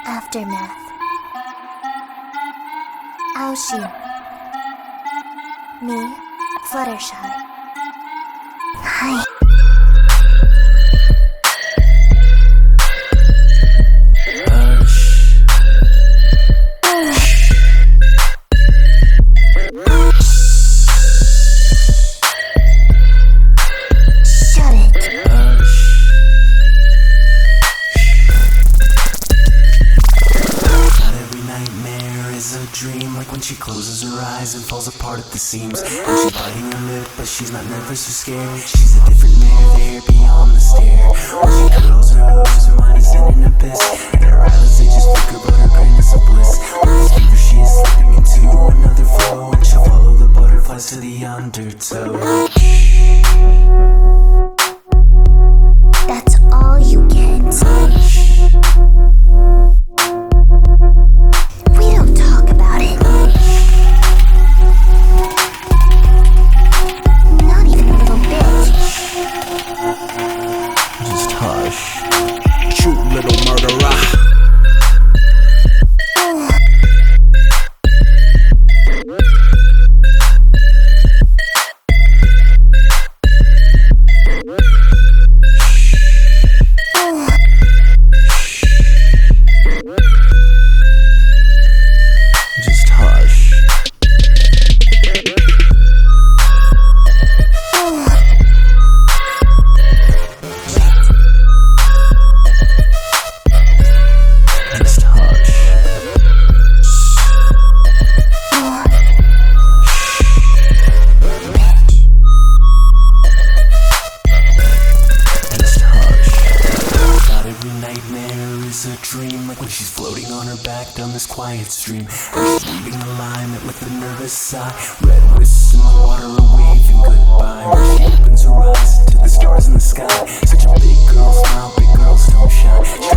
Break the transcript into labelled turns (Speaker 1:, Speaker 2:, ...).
Speaker 1: Aftermath. Aoshi. Me, Fluttershy. Hi.
Speaker 2: A dream, like when she closes her eyes and falls apart at the seams. When she's biting her lip, but she's not nervous or scared. She's a different mare there beyond the stare. When she curls her hooves, her mind is in an abyss, and her eyelids they just flicker, but her brain is a bliss. With this fever she is slipping into another flow, and she'll follow the butterflies to the undertow.
Speaker 1: That's all you get.
Speaker 2: Shoot, little murderer. Just hush. A dream, like when she's floating on her back down this quiet stream, and she's leaving alignment with a nervous sigh. Red wisps in the water are waving goodbye, where she opens her eyes to the stars in the sky. Such a big girl smile, big girls don't shine.